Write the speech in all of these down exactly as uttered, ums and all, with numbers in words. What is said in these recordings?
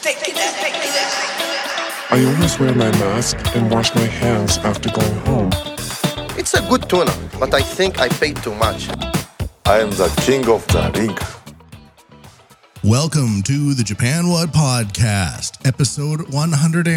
I always wear my mask and wash my hands after going home. It's a good tuna, but I think I paid too much. I am the king of the ring. Welcome to the Japan What Podcast, episode one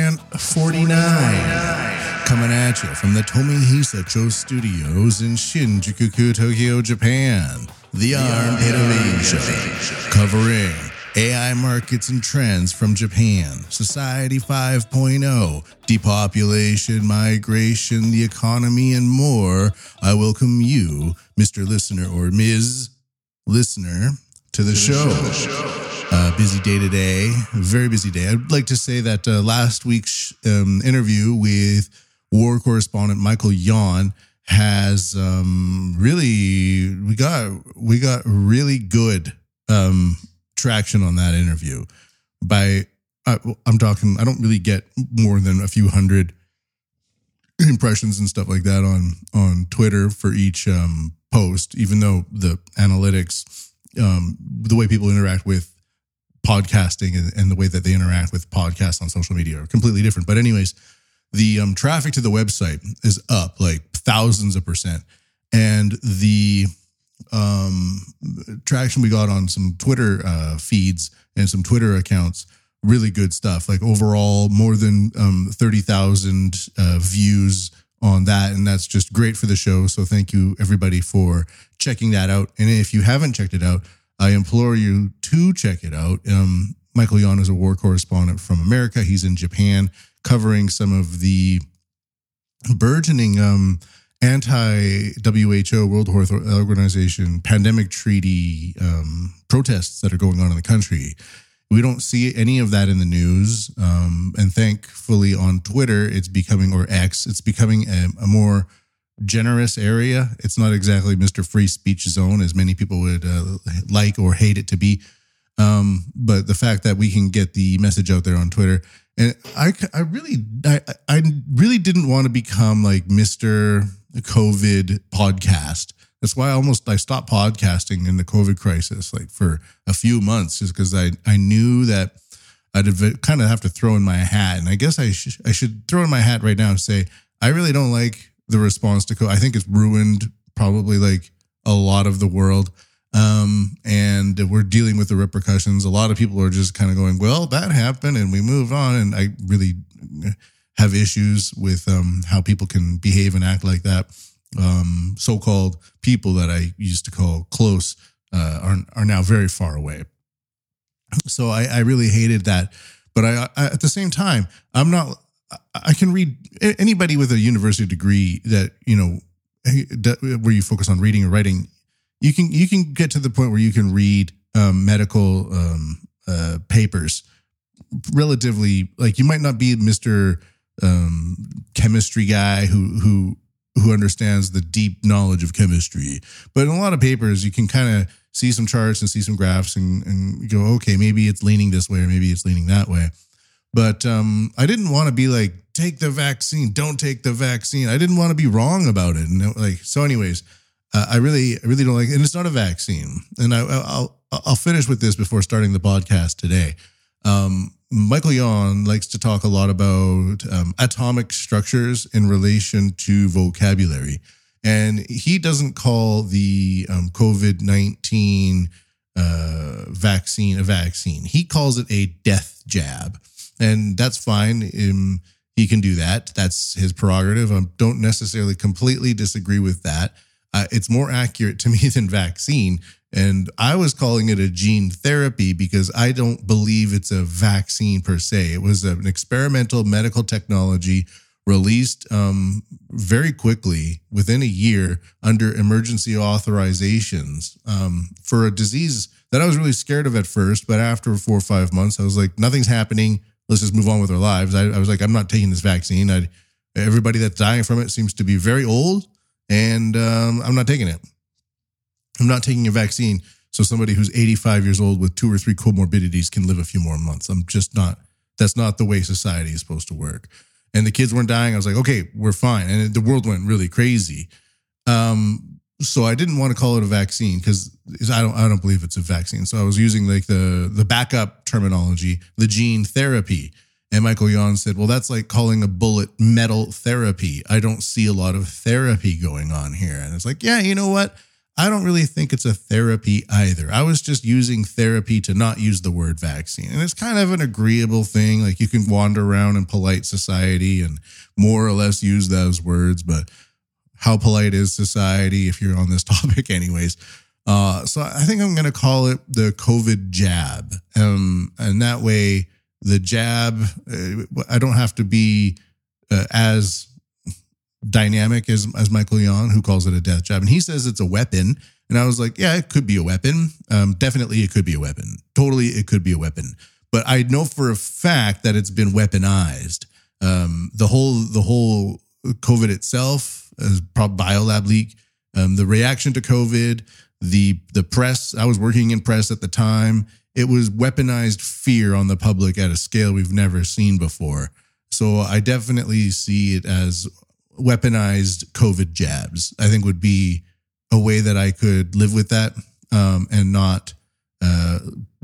forty-nine. Coming at you from the Tomihisa Studios in Shinjuku, Tokyo, Japan. The Armpit of Asia, covering A I markets and trends from Japan, Society five point oh, depopulation, migration, the economy, and more. I welcome you, Mister Listener or Miz Listener, to the show. Uh, busy day today, very busy day. I'd like to say that uh, last week's um, interview with war correspondent Michael Yon has um, really we got we got really good um, traction on that interview. By I, I'm talking, I don't really get more than a few hundred impressions and stuff like that on on Twitter for each um, post, even though the analytics, um, the way people interact with podcasting and, and the way that they interact with podcasts on social media are completely different. But anyways, the um, traffic to the website is up like thousands of percent. And the um, traction we got on some Twitter uh, feeds and some Twitter accounts, really good stuff. Like overall, more than um, thirty thousand uh, views on that. And that's just great for the show. So thank you everybody for checking that out. And if you haven't checked it out, I implore you to check it out. Um, Michael Yon is a war correspondent from America. He's in Japan covering some of the burgeoning um, anti-W H O, World Health Organization, pandemic treaty um, protests that are going on in the country. We don't see any of that in the news. Um, and thankfully on Twitter, it's becoming, or X, it's becoming a, a more generous area. It's not exactly Mister Free Speech Zone, as many people would uh, like or hate it to be. Um, but the fact that we can get the message out there on Twitter, and I, I really, I, I really didn't want to become like Mister COVID podcast. That's why I almost, I stopped podcasting in the COVID crisis, like for a few months, just because I, I knew that I'd kind of have to throw in my hat. And I guess I should, I should throw in my hat right now and say, I really don't like the response to COVID. I think it's ruined probably like a lot of the world. Um, and we're dealing with the repercussions. A lot of people are just kind of going, well, that happened and we moved on. And I really have issues with um, how people can behave and act like that. Um, so-called people that I used to call close uh, are, are now very far away. So I, I really hated that. But I, I, at the same time, I'm not, I can read anybody with a university degree that, you know, that, where you focus on reading or writing. You can you can get to the point where you can read um, medical um, uh, papers relatively. Like you might not be Mister Um, chemistry guy who who who understands the deep knowledge of chemistry, but in a lot of papers you can kind of see some charts and see some graphs and, and go, okay, maybe it's leaning this way or maybe it's leaning that way. But um, I didn't want to be like, take the vaccine, don't take the vaccine. I didn't want to be wrong about it. And like, so anyways, uh, I really, I really don't like, and it's not a vaccine. And I, I'll, I'll finish with this before starting the podcast today. Um, Michael Yon likes to talk a lot about um, atomic structures in relation to vocabulary. And he doesn't call the um, COVID nineteen uh, vaccine a vaccine. He calls it a death jab. And that's fine. Um, he can do that. That's his prerogative. I don't necessarily completely disagree with that. Uh, it's more accurate to me than vaccine. And I was calling it a gene therapy because I don't believe it's a vaccine per se. It was an experimental medical technology released um, very quickly within a year under emergency authorizations um, for a disease that I was really scared of at first. But after four or five months, I was like, nothing's happening. Let's just move on with our lives. I, I was like, I'm not taking this vaccine. I, everybody that's dying from it seems to be very old, and um, I'm not taking it. I'm not taking a vaccine so somebody who's eighty-five years old with two or three comorbidities can live a few more months. I'm just not, that's not the way society is supposed to work. And the kids weren't dying. I was like, okay, we're fine. And the world went really crazy. Um, so I didn't want to call it a vaccine because I don't I don't believe it's a vaccine. So I was using like the the backup terminology, the gene therapy. And Michael Yon said, well, that's like calling a bullet metal therapy. I don't see a lot of therapy going on here. And it's like, yeah, you know what? I don't really think it's a therapy either. I was just using therapy to not use the word vaccine. And it's kind of an agreeable thing. Like you can wander around in polite society and more or less use those words. But how polite is society if you're on this topic anyways? Uh, so I think I'm going to call it the COVID jab. Um, and that way, the jab, uh, I don't have to be uh, as dynamic as, as Michael Yon, who calls it a death jab. And he says it's a weapon. And I was like, yeah, it could be a weapon. Um, definitely it could be a weapon. Totally it could be a weapon. But I know for a fact that it's been weaponized. Um, the whole the whole COVID itself, is probably biolab leak, um, the reaction to COVID, the the press, I was working in press at the time. It was weaponized fear on the public at a scale we've never seen before. So I definitely see it as weaponized COVID jabs. I think would be a way that I could live with that um, and not uh,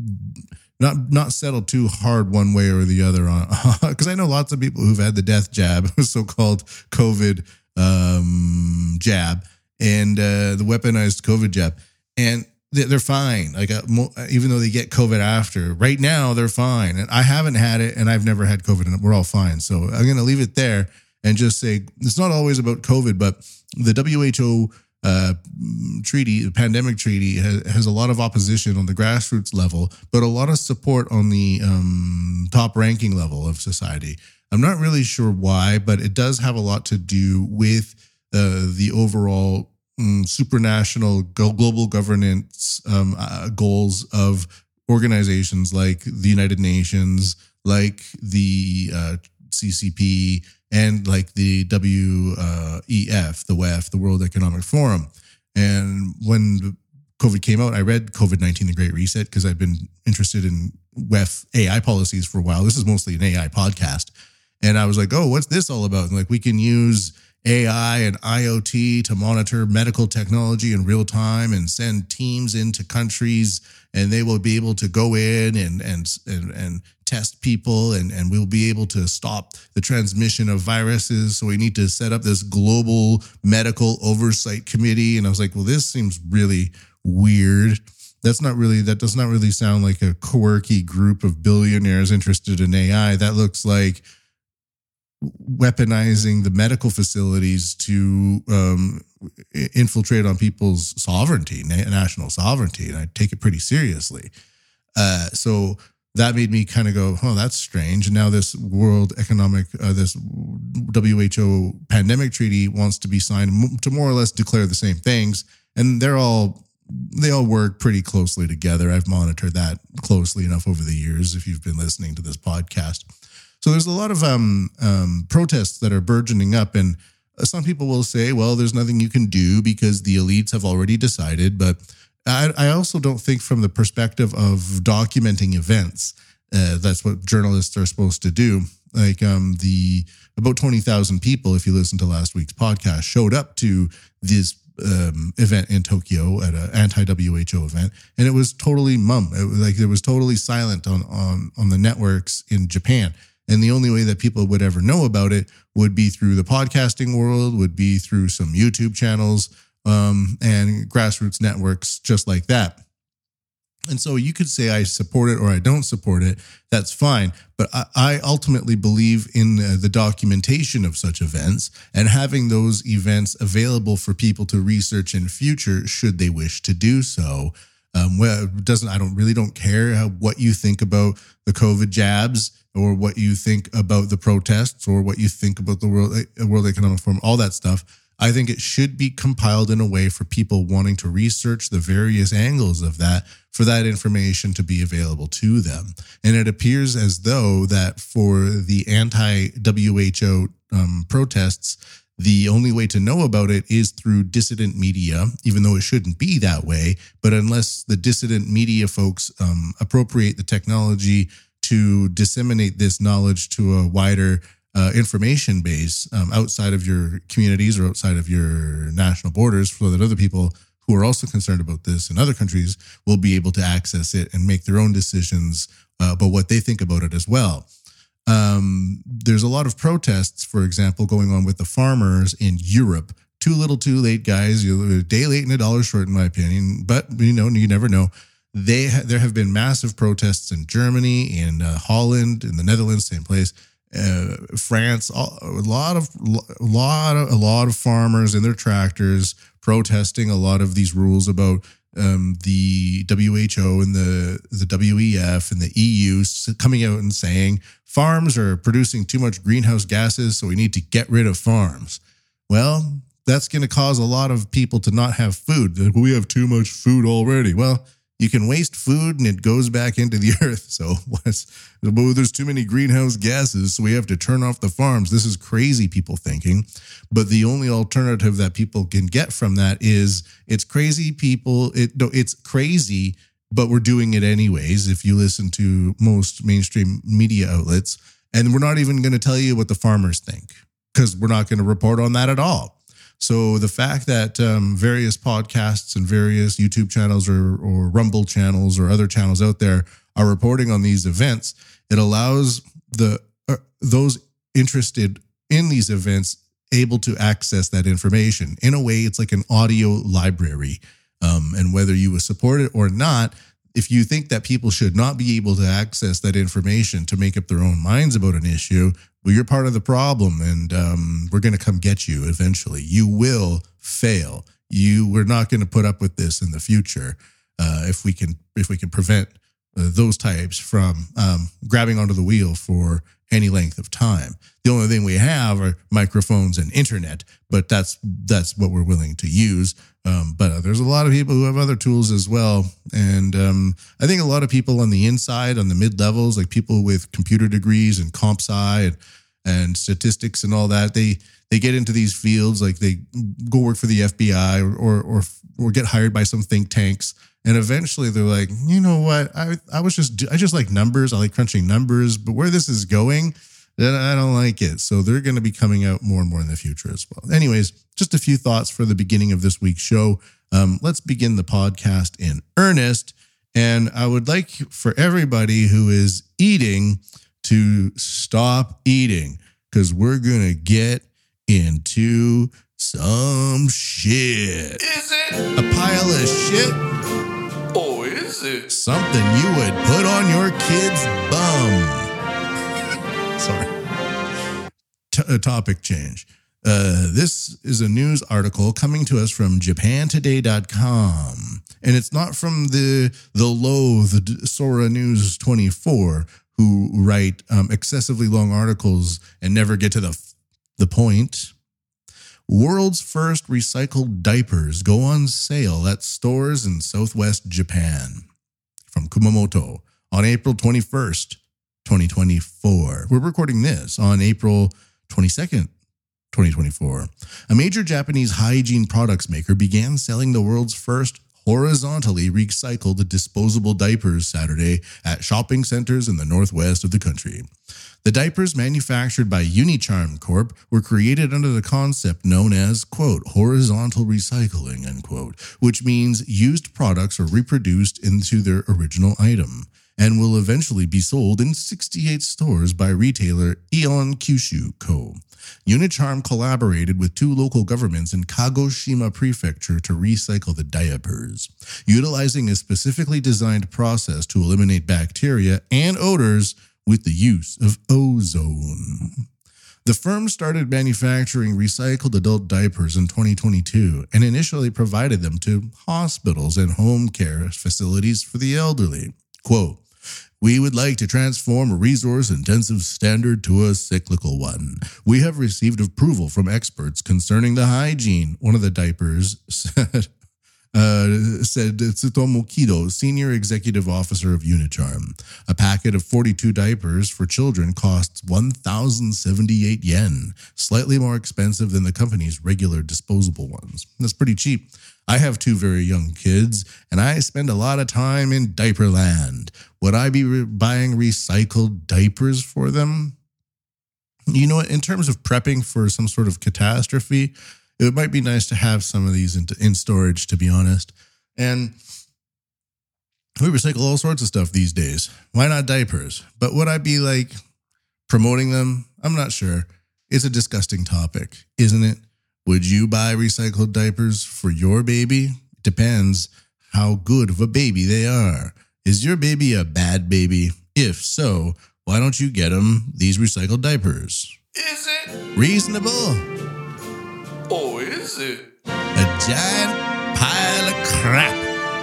not not settle too hard one way or the other on. Because I know lots of people who've had the death jab, so-called COVID um, jab, and uh, the weaponized COVID jab, and they're fine. Like uh, even though they get COVID after, right now they're fine. And I haven't had it, and I've never had COVID, and we're all fine. So I'm going to leave it there and just say it's not always about COVID, but the W H O uh, treaty, the pandemic treaty, has, has a lot of opposition on the grassroots level, but a lot of support on the um, top ranking level of society. I'm not really sure why, but it does have a lot to do with uh, the overall um, supranational global governance um, uh, goals of organizations like the United Nations, like the uh, C C P, and like the W E F, the W E F, the World Economic Forum. And when COVID came out, I read COVID nineteen, The Great Reset, because I've been interested in W E F A I policies for a while. This is mostly an A I podcast. And I was like, oh, what's this all about? And like, we can use A I and I O T to monitor medical technology in real time and send teams into countries, and they will be able to go in and and and, and test people, and, and we'll be able to stop the transmission of viruses. So we need to set up this global medical oversight committee. And I was like, well, this seems really weird. That's not really, that does not really sound like a quirky group of billionaires interested in A I. That looks like weaponizing the medical facilities to um, infiltrate on people's sovereignty, national sovereignty. And I take it pretty seriously. Uh, so that made me kind of go, oh, that's strange. And now this World Economic, uh, this W H O pandemic treaty wants to be signed to more or less declare the same things. And they're all, they all work pretty closely together. I've monitored that closely enough over the years, if you've been listening to this podcast. So there's a lot of um, um, protests that are burgeoning up, and some people will say, well, there's nothing you can do because the elites have already decided. But I, I also don't think from the perspective of documenting events, uh, that's what journalists are supposed to do. Like um, the about twenty thousand people, if you listen to last week's podcast, showed up to this um, event in Tokyo at an anti-W H O event, and it was totally mum. It was like it was totally silent on on on the networks in Japan. And the only way that people would ever know about it would be through the podcasting world, would be through some YouTube channels um, and grassroots networks just like that. And so you could say I support it or I don't support it. That's fine. But I, I ultimately believe in uh, the documentation of such events and having those events available for people to research in future should they wish to do so. Um, well, it doesn't I don't really don't care how, what you think about the COVID jabs, or what you think about the protests, or what you think about the World, World Economic Forum, all that stuff. I think it should be compiled in a way for people wanting to research the various angles of that, for that information to be available to them. And it appears as though that for the anti-W H O um, protests, the only way to know about it is through dissident media, even though it shouldn't be that way. But unless the dissident media folks um, appropriate the technology to disseminate this knowledge to a wider uh, information base um, outside of your communities or outside of your national borders, so that other people who are also concerned about this in other countries will be able to access it and make their own decisions uh, about what they think about it as well. Um, there's a lot of protests, for example, going on with the farmers in Europe. Too little, too late, guys. You're a day late and a dollar short, in my opinion. But, you know, you never know. They ha- There have been massive protests in Germany, in uh, Holland, in the Netherlands, same place. Uh, France, all, a lot of a lot of a lot of farmers in their tractors protesting a lot of these rules about um, the W H O and the the W E F and the E U coming out and saying farms are producing too much greenhouse gases, so we need to get rid of farms. Well, that's going to cause a lot of people to not have food. We have too much food already. Well, you can waste food and it goes back into the earth. So what's, well, there's too many greenhouse gases, so we have to turn off the farms. This is crazy people thinking. But the only alternative that people can get from that is it's crazy people. It no, it's crazy, but we're doing it anyways. If you listen to most mainstream media outlets, and we're not even going to tell you what the farmers think because we're not going to report on that at all. So the fact that um, various podcasts and various YouTube channels or, or Rumble channels or other channels out there are reporting on these events, it allows the uh, those interested in these events able to access that information. In a way, it's like an audio library. Um, and whether you support it or not, if you think that people should not be able to access that information to make up their own minds about an issue, well, you're part of the problem, and um, we're going to come get you eventually. You will fail. You we're not going to put up with this in the future uh, if we can if we can prevent uh, those types from um, grabbing onto the wheel for any length of time. The only thing we have are microphones and internet, but that's that's what we're willing to use. Um, but uh, there's a lot of people who have other tools as well. And um, I think a lot of people on the inside, on the mid-levels, like people with computer degrees and comp sci and, and statistics and all that, they they get into these fields, like they go work for the F B I or or or, or get hired by some think tanks. And eventually they're like, you know what, I I was just, I just like numbers. I like crunching numbers. But where this is going, then I don't like it. So they're going to be coming out more and more in the future as well. Anyways, just a few thoughts for the beginning of this week's show. Um, let's begin the podcast in earnest. And I would like for everybody who is eating to stop eating, because we're going to get into some shit. Is it? A pile of shit. Oh, is it? Something you would put on your kid's bum. Sorry. T- a topic change. Uh, this is a news article coming to us from Japan Today dot com. And it's not from the the loathed Sora News twenty-four, who write um, excessively long articles and never get to the the point. World's first recycled diapers go on sale at stores in Southwest Japan. From Kumamoto on April twenty-first, twenty twenty-four. We're recording this on April twenty-second, twenty twenty-four. A major Japanese hygiene products maker began selling the world's first horizontally recycled disposable diapers Saturday at shopping centers in the northwest of the country. The diapers, manufactured by Unicharm Corp, were created under the concept known as, quote, horizontal recycling, unquote, which means used products are reproduced into their original item, and will eventually be sold in sixty-eight stores by retailer Aeon Kyushu Co. Unicharm collaborated with two local governments in Kagoshima Prefecture to recycle the diapers, utilizing a specifically designed process to eliminate bacteria and odors with the use of ozone. The firm started manufacturing recycled adult diapers in twenty twenty-two and initially provided them to hospitals and home care facilities for the elderly. Quote, "We would like to transform a resource-intensive standard to a cyclical one. We have received approval from experts concerning the hygiene," one of the diapers said, uh, said Tsutomu Kido, senior executive officer of Unicharm. A packet of forty-two diapers for children costs one thousand seventy-eight yen, slightly more expensive than the company's regular disposable ones. That's pretty cheap. I have two very young kids, and I spend a lot of time in diaper land. Would I be re- buying recycled diapers for them? You know what? In terms of prepping for some sort of catastrophe, it might be nice to have some of these in, in storage, to be honest. And we recycle all sorts of stuff these days. Why not diapers? But would I be like promoting them? I'm not sure. It's a disgusting topic, isn't it? Would you buy recycled diapers for your baby? Depends how good of a baby they are. Is your baby a bad baby? If so, why don't you get them these recycled diapers? Is it? Reasonable. Or is it? A giant pile of crap.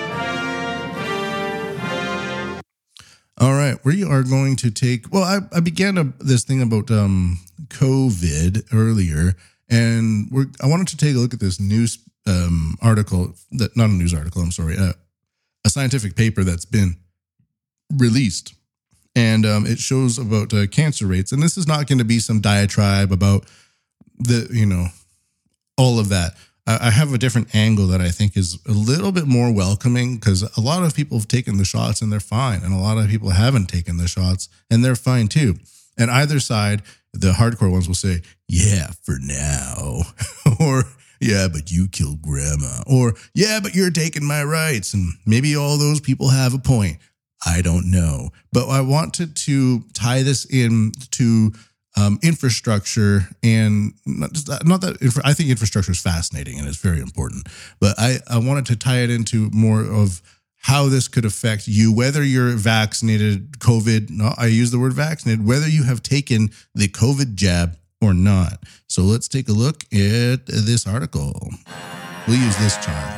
All right, we are going to take, well, I, I began a, this thing about um, COVID earlier, and we're, I wanted to take a look at this news um, article, that not a news article, I'm sorry, uh, a scientific paper that's been released. And um, it shows about uh, cancer rates. And this is not going to be some diatribe about the, you know, all of that. I, I have a different angle that I think is a little bit more welcoming, because a lot of people have taken the shots and they're fine. And a lot of people haven't taken the shots and they're fine too. And either side, the hardcore ones will say, yeah, for now. Or, yeah, but you killed grandma. Or, yeah, but you're taking my rights. And maybe all those people have a point. I don't know. But I wanted to tie this in to um, infrastructure, and not, just, not that infra, I think infrastructure is fascinating and it's very important. But I, I wanted to tie it into more of how this could affect you, whether you're vaccinated, COVID, no, I use the word vaccinated, whether you have taken the COVID jab or not. So let's take a look at this article. We'll use this charm.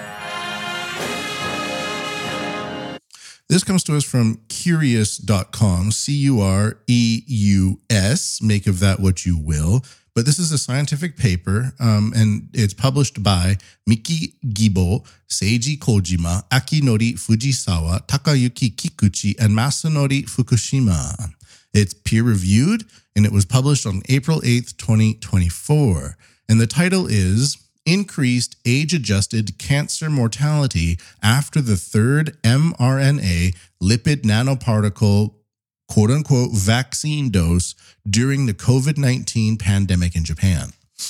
This comes to us from curious dot com, C U R E U S, make of that what you will. But this is a scientific paper, um, and it's published by Miki Gibo, Seiji Kojima, Akinori Fujisawa, Takayuki Kikuchi, and Masanori Fukushima. It's peer-reviewed, and it was published on April eighth, twenty twenty-four. And the title is Increased Age-Adjusted Cancer Mortality After the Third mRNA Lipid Nanoparticle quote-unquote vaccine dose during the COVID nineteen pandemic in Japan.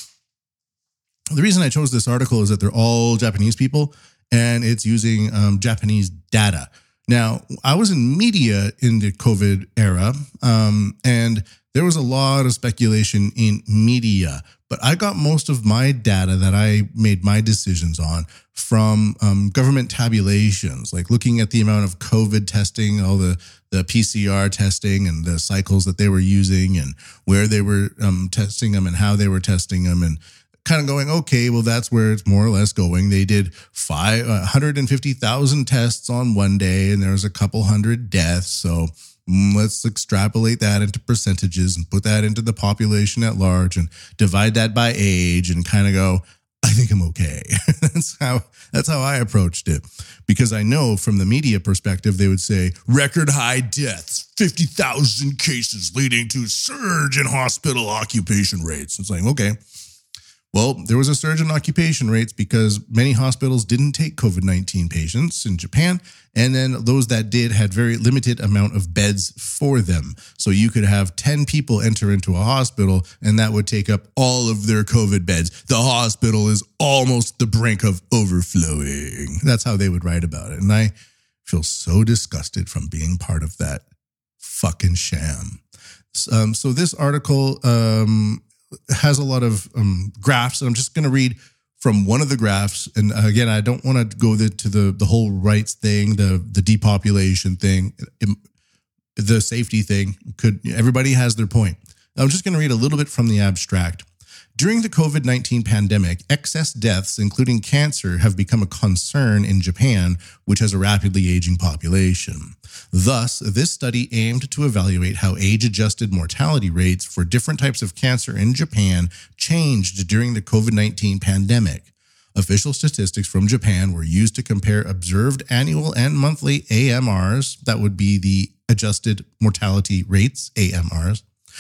The reason I chose this article is that they're all Japanese people, and it's using um, Japanese data. Now, I was in media in the COVID era, um, and there was a lot of speculation in media, but I got most of my data that I made my decisions on from um, government tabulations, like looking at the amount of COVID testing, all the, the P C R testing and the cycles that they were using and where they were um, testing them and how they were testing them, and kind of going, okay, well, that's where it's more or less going. They did five, one hundred fifty thousand tests on one day, and there was a couple hundred deaths. So mm, let's extrapolate that into percentages and put that into the population at large and divide that by age and kind of go, I think I'm okay. That's how that's how I approached it. Because I know from the media perspective, they would say record high deaths, fifty thousand cases leading to surge in hospital occupation rates. It's like, okay. Well, there was a surge in occupation rates because many hospitals didn't take COVID nineteen patients in Japan, and then those that did had very limited amount of beds for them. So you could have ten people enter into a hospital, and that would take up all of their COVID beds. The hospital is almost the brink of overflowing. That's how they would write about it. And I feel so disgusted from being part of that fucking sham. Um, so this article um, has a lot of um, graphs, and I'm just going to read from one of the graphs. And again, I don't want to go the, to the the whole rights thing, the the depopulation thing, the safety thing. Could everybody has their point? I'm just going to read a little bit from the abstract. During the COVID nineteen pandemic, excess deaths, including cancer, have become a concern in Japan, which has a rapidly aging population. Thus, this study aimed to evaluate how age-adjusted mortality rates for different types of cancer in Japan changed during the COVID nineteen pandemic. Official statistics from Japan were used to compare observed annual and monthly A M Rs, that would be the adjusted mortality rates, A M Rs,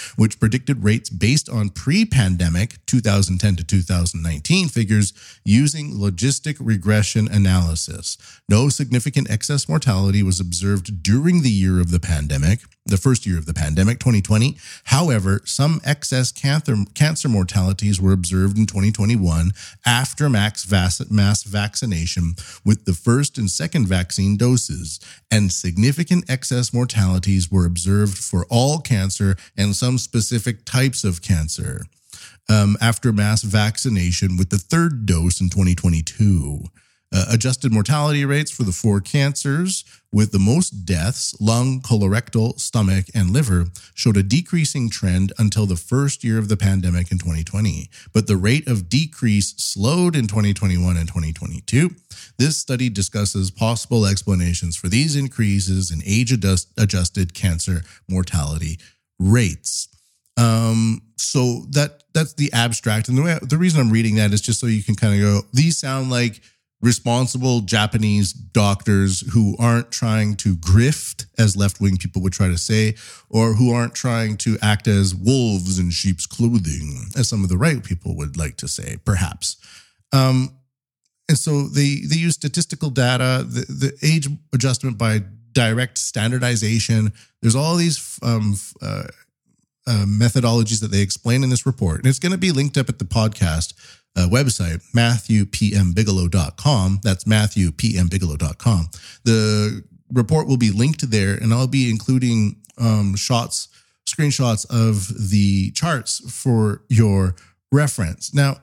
which predicted rates based on pre-pandemic two thousand ten to two thousand nineteen figures using logistic regression analysis. No significant excess mortality was observed during the year of the pandemic, the first year of the pandemic, twenty twenty. However, some excess cancer, cancer mortalities were observed in twenty twenty-one after mass, mass vaccination with the first and second vaccine doses, and significant excess mortalities were observed for all cancer and some specific types of cancer um, after mass vaccination with the third dose in twenty twenty-two. Uh, adjusted mortality rates for the four cancers with the most deaths, lung, colorectal, stomach, and liver, showed a decreasing trend until the first year of the pandemic in twenty twenty. But the rate of decrease slowed in twenty twenty-one and twenty twenty-two. This study discusses possible explanations for these increases in age-adjusted cancer mortality rates. Um, so that that's the abstract. And the, way, the reason I'm reading that is just so you can kind of go, these sound like responsible Japanese doctors who aren't trying to grift, as left-wing people would try to say, or who aren't trying to act as wolves in sheep's clothing, as some of the right people would like to say, perhaps. Um, and so they, they use statistical data, the, the age adjustment by direct standardization. There's all these um, uh, uh, methodologies that they explain in this report. And it's going to be linked up at the podcast Uh, website, matthew p m bigelow dot com. That's matthew p m bigelow dot com. The report will be linked there, and I'll be including um, shots, screenshots of the charts for your reference. Now,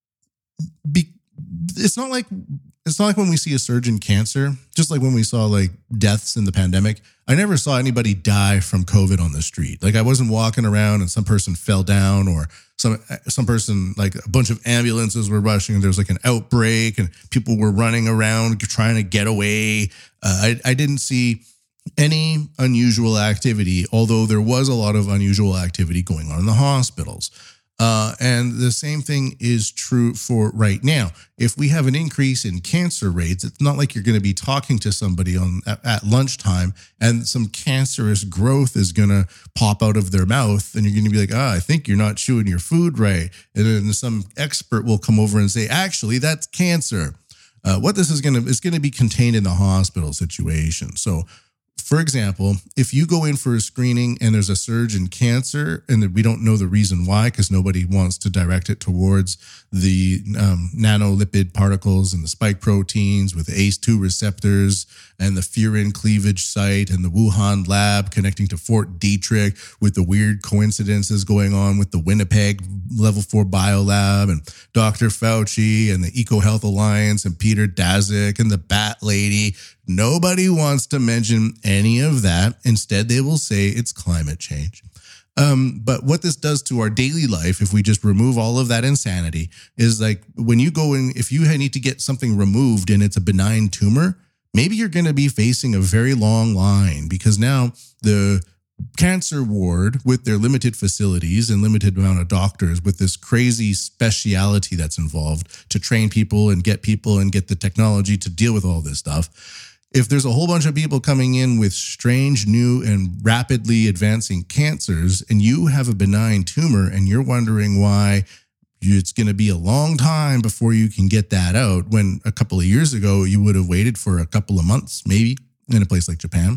be, it's not like it's not like when we see a surge in cancer, just like when we saw like deaths in the pandemic. I never saw anybody die from COVID on the street. Like I wasn't walking around and some person fell down, or some some person, like a bunch of ambulances were rushing and there was like an outbreak and people were running around trying to get away. Uh, I, I didn't see any unusual activity, although there was a lot of unusual activity going on in the hospitals. Uh, and the same thing is true for right now. If we have an increase in cancer rates, it's not like you're going to be talking to somebody on at, at lunchtime and some cancerous growth is going to pop out of their mouth and you're going to be like, ah, I think you're not chewing your food right. And then some expert will come over and say, actually, that's cancer. Uh, what this is going to is going to be contained in the hospital situation. So, for example, if you go in for a screening and there's a surge in cancer and we don't know the reason why, because nobody wants to direct it towards the um, nanolipid particles and the spike proteins with A C E two receptors and the furin cleavage site and the Wuhan lab connecting to Fort Detrick with the weird coincidences going on with the Winnipeg level four biolab and Doctor Fauci and the EcoHealth Alliance and Peter Daszak and the Bat Lady. Nobody wants to mention any of that. Instead, they will say it's climate change. Um, but what this does to our daily life, if we just remove all of that insanity, is like when you go in, if you need to get something removed and it's a benign tumor, maybe you're going to be facing a very long line because now the cancer ward with their limited facilities and limited amount of doctors with this crazy speciality that's involved to train people and get people and get the technology to deal with all this stuff. If there's a whole bunch of people coming in with strange, new, and rapidly advancing cancers, and you have a benign tumor and you're wondering why it's going to be a long time before you can get that out, when a couple of years ago you would have waited for a couple of months, maybe in a place like Japan.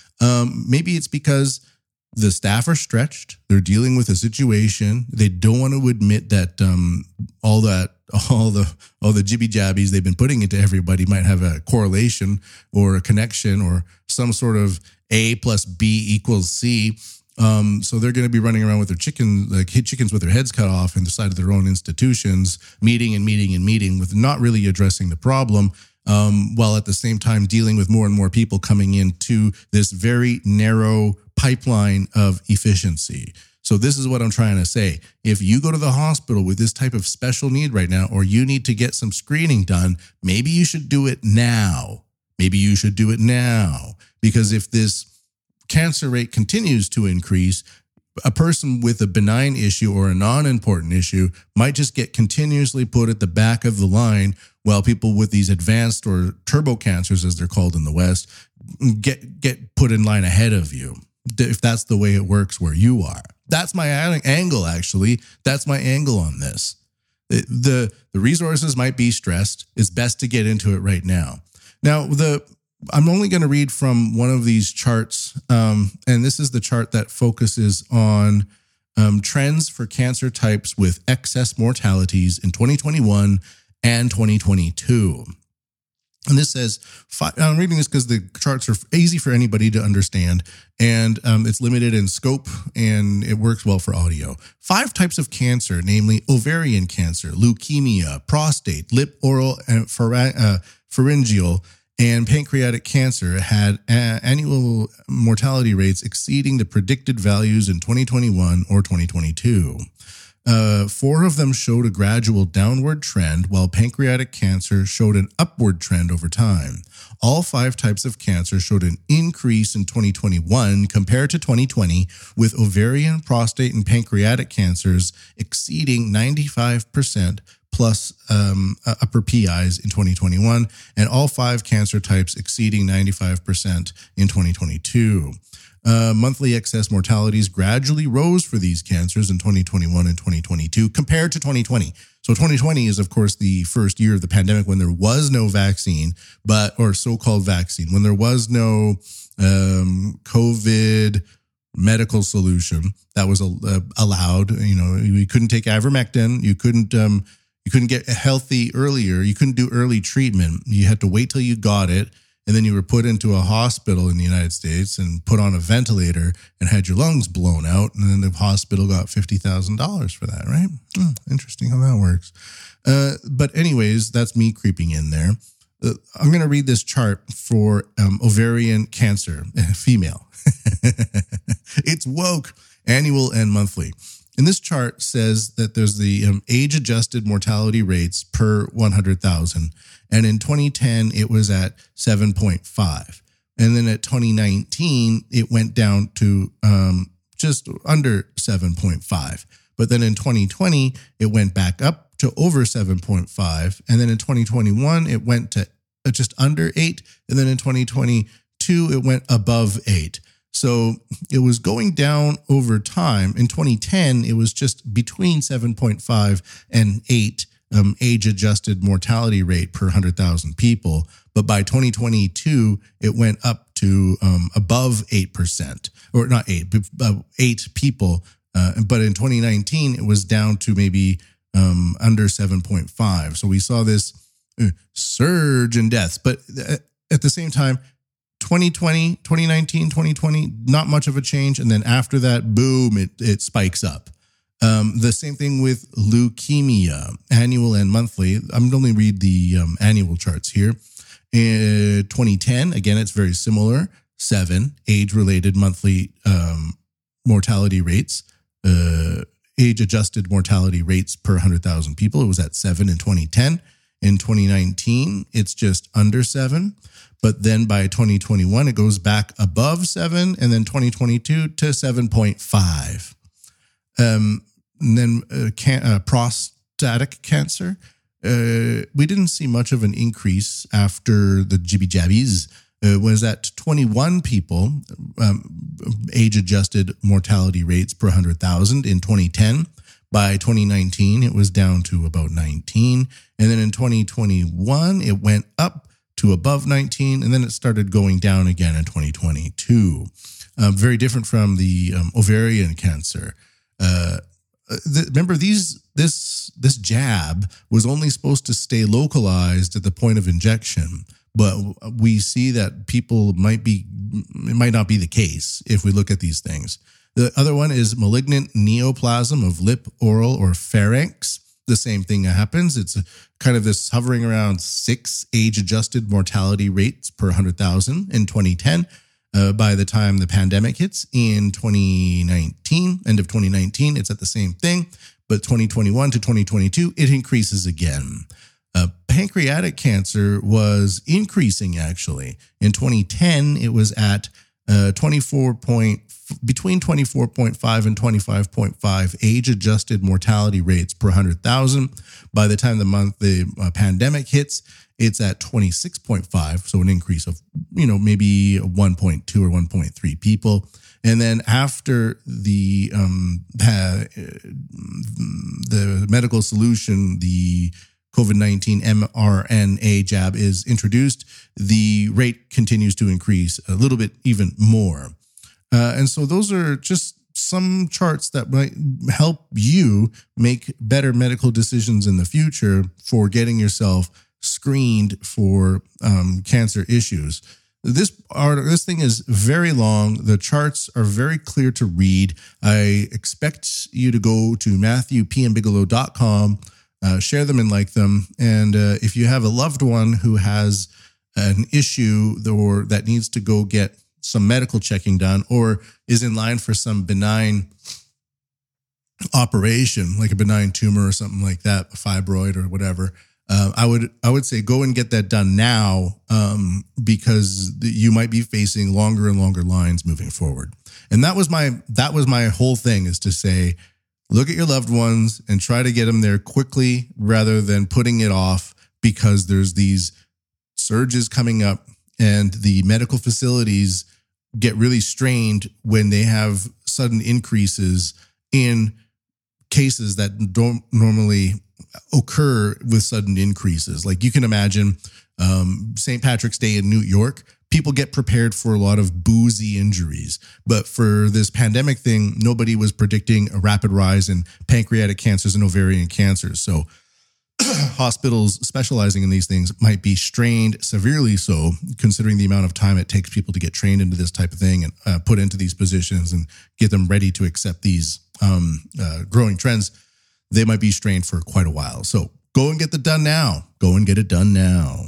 Um, maybe it's because the staff are stretched. They're dealing with a situation. They don't want to admit that um, all that, all the, all the jibby jabbies they've been putting into everybody might have a correlation or a connection or some sort of A plus B equals C. Um, so they're going to be running around with their chicken, like hit chickens with their heads cut off inside of their own institutions, meeting and meeting and meeting with not really addressing the problem. Um, while at the same time dealing with more and more people coming into this very narrow pipeline of efficiency. So this is what I'm trying to say. If you go to the hospital with this type of special need right now, or you need to get some screening done, maybe you should do it now. Maybe you should do it now. Because if this cancer rate continues to increase, a person with a benign issue or a non-important issue might just get continuously put at the back of the line, while people with these advanced or turbo cancers, as they're called in the West, get get put in line ahead of you, if that's the way it works where you are. that's my angle, actually. That's my angle on this. The, the resources might be stressed. It's best to get into it right now. Now, the I'm only going to read from one of these charts, um, and this is the chart that focuses on um, trends for cancer types with excess mortalities in twenty twenty-one and twenty twenty-two. And this says, I'm reading this because the charts are easy for anybody to understand, and um, it's limited in scope, and it works well for audio. Five types of cancer, namely ovarian cancer, leukemia, prostate, lip, oral, and uh, pharyngeal, and pancreatic cancer, had uh, annual mortality rates exceeding the predicted values in twenty twenty-one or twenty twenty-two. Uh, four of them showed a gradual downward trend, while pancreatic cancer showed an upward trend over time. All five types of cancer showed an increase in twenty twenty-one compared to twenty twenty, with ovarian, prostate, and pancreatic cancers exceeding ninety-five percent plus um, upper P Is in twenty twenty-one, and all five cancer types exceeding ninety-five percent in twenty twenty-two. Uh, monthly excess mortalities gradually rose for these cancers in twenty twenty-one and twenty twenty-two compared to twenty twenty. So twenty twenty is, of course, the first year of the pandemic when there was no vaccine, but or so-called vaccine, when there was no um, COVID medical solution that was uh, allowed. You know, you couldn't take ivermectin, you couldn't um, you couldn't get healthy earlier, you couldn't do early treatment. You had to wait till you got it. And then you were put into a hospital in the United States and put on a ventilator and had your lungs blown out. And then the hospital got fifty thousand dollars for that, right? Hmm, interesting how that works. Uh, but anyways, that's me creeping in there. Uh, I'm going to read this chart for um, ovarian cancer, female. It's woke, annual and monthly. And this chart says that there's the um, age-adjusted mortality rates per one hundred thousand. And in twenty ten, it was at seven point five. And then at twenty nineteen, it went down to um, just under seven point five. But then in twenty twenty, it went back up to over seven point five. And then in twenty twenty-one, it went to just under eight. And then in twenty twenty-two, it went above eight. So it was going down over time. In twenty ten, it was just between seven point five and eight um, age-adjusted mortality rate per one hundred thousand people. But by twenty twenty-two, it went up to um, above eight percent, or not eight, but eight people. Uh, but in twenty nineteen, it was down to maybe um, under seven point five. So we saw this uh, surge in deaths. But at the same time, twenty twenty, twenty nineteen, twenty twenty, not much of a change. And then after that, boom, it, it spikes up. Um, the same thing with leukemia, annual and monthly. I'm going to only read the um, annual charts here. In twenty ten, again, it's very similar. Seven age-related monthly um, mortality rates, uh, age-adjusted mortality rates per one hundred thousand people. It was at seven in twenty ten. In twenty nineteen, it's just under seven. But then by twenty twenty-one, it goes back above seven, and then twenty twenty-two to seven point five. Um, and then uh, can, uh, prostatic cancer, uh, we didn't see much of an increase after the jibby jabbies. It was at twenty-one people, um, age-adjusted mortality rates per one hundred thousand in twenty ten. By twenty nineteen, it was down to about nineteen. And then in twenty twenty-one, it went up to above nineteen, and then it started going down again in twenty twenty-two. Uh, very different from the um, ovarian cancer. Uh, the, remember, these this this jab was only supposed to stay localized at the point of injection, but we see that people might be it might not be the case if we look at these things. The other one is malignant neoplasm of lip, oral, or pharynx. The same thing happens. It's kind of this hovering around six age-adjusted mortality rates per one hundred thousand in twenty ten. Uh, by the time the pandemic hits in twenty nineteen, end of twenty nineteen, it's at the same thing. But twenty twenty-one to twenty twenty-two, it increases again. Uh, pancreatic cancer was increasing, actually. In twenty ten, it was at uh, twenty-four point between twenty-four point five and twenty-five point five age-adjusted mortality rates per one hundred thousand. By the time the month the uh, pandemic hits, it's at twenty-six point five, so an increase of, you know, maybe one point two or one point three people. And then after the um, uh, the medical solution, the COVID nineteen mRNA jab is introduced, the rate continues to increase a little bit even more. Uh, and so those are just some charts that might help you make better medical decisions in the future for getting yourself screened for um, cancer issues. This art, this thing is very long. The charts are very clear to read. I expect you to go to matthew p m bigelow dot com, uh, share them and like them. And uh, if you have a loved one who has an issue or that needs to go get some medical checking done or is in line for some benign operation, like a benign tumor or something like that, a fibroid or whatever, Uh, I would I would say go and get that done now um, because you might be facing longer and longer lines moving forward. And that was my that was my whole thing, is to say, look at your loved ones and try to get them there quickly rather than putting it off because there's these surges coming up and the medical facilities get really strained when they have sudden increases in cases that don't normally occur with sudden increases. Like you can imagine um, Saint Patrick's Day in New York, people get prepared for a lot of boozy injuries. But for this pandemic thing, nobody was predicting a rapid rise in pancreatic cancers and ovarian cancers. So hospitals specializing in these things might be strained severely so, considering the amount of time it takes people to get trained into this type of thing and uh, put into these positions and get them ready to accept these um, uh, growing trends. They might be strained for quite a while. So go and get it done now. Go and get it done now.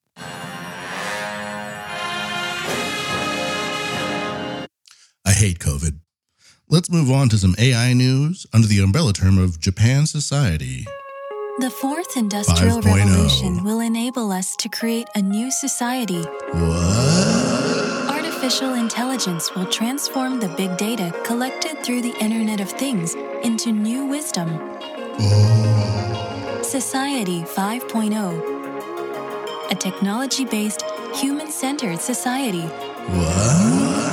I hate COVID. Let's move on to some A I news under the umbrella term of Japan Society. The fourth industrial revolution will enable us to create a new society. What? Artificial intelligence will transform the big data collected through the Internet of Things into new wisdom. Oh. Society five point oh. A technology-based, human-centered society. What?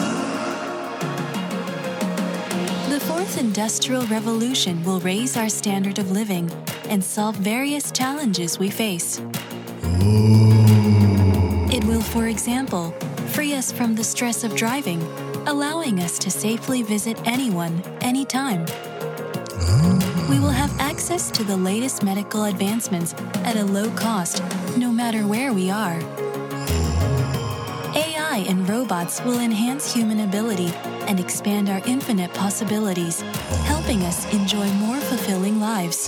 The fourth industrial revolution will raise our standard of living and solve various challenges we face. Oh. It will, for example, free us from the stress of driving, allowing us to safely visit anyone, anytime. Oh. We will have access to the latest medical advancements at a low cost, no matter where we are. A I and robots will enhance human ability and expand our infinite possibilities, helping us enjoy more fulfilling lives.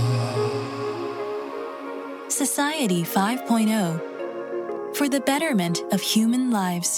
Society five point oh. For the betterment of human lives.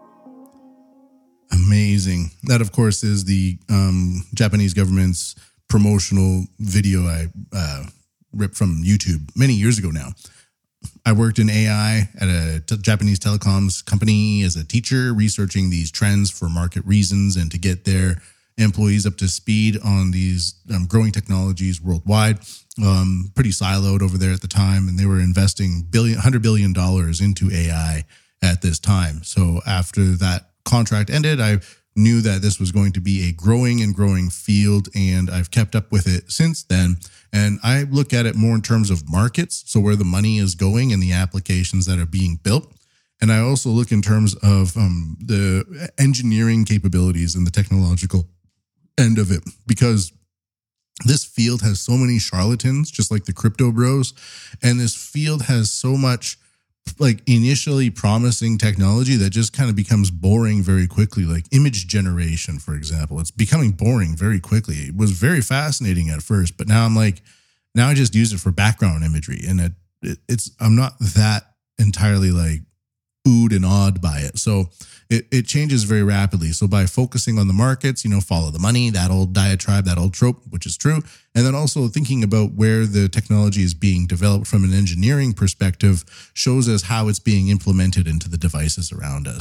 Amazing. That, of course, is the um, Japanese government's promotional video I uh, ripped from YouTube many years ago now. I worked in A I at a t- Japanese telecoms company as a teacher, researching these trends for market reasons and to get their employees up to speed on these um, growing technologies worldwide. Um, pretty siloed over there at the time, and they were investing billion, one hundred billion dollars into A I at this time. So after that contract ended, I knew that this was going to be a growing and growing field, and I've kept up with it since then. And I look at it more in terms of markets, so where the money is going and the applications that are being built. And I also look in terms of um, the engineering capabilities and the technological end of it, because this field has so many charlatans, just like the crypto bros. And this field has so much like initially promising technology that just kind of becomes boring very quickly. Like image generation, for example, it's becoming boring very quickly. It was very fascinating at first, but now I'm like, now I just use it for background imagery. And it, it it's, I'm not that entirely like oohed and awed by it. So it, it changes very rapidly. So by focusing on the markets, you know, follow the money, that old diatribe, that old trope, which is true. And then also thinking about where the technology is being developed from an engineering perspective shows us how it's being implemented into the devices around us.